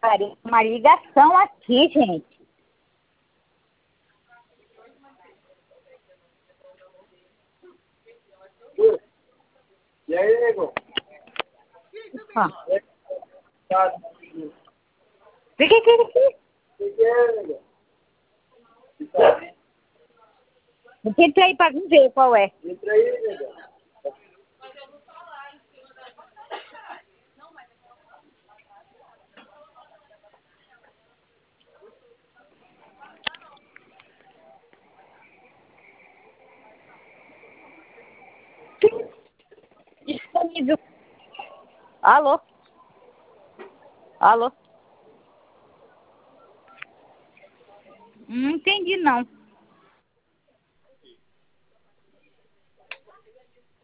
Uma ligação aqui, gente. E aí, nego? Ó. Tá. Fica aqui. O que é, nego? Entra aí pra ver qual é. Entra aí, nego. Disponível. Alô? Alô? Não entendi, não.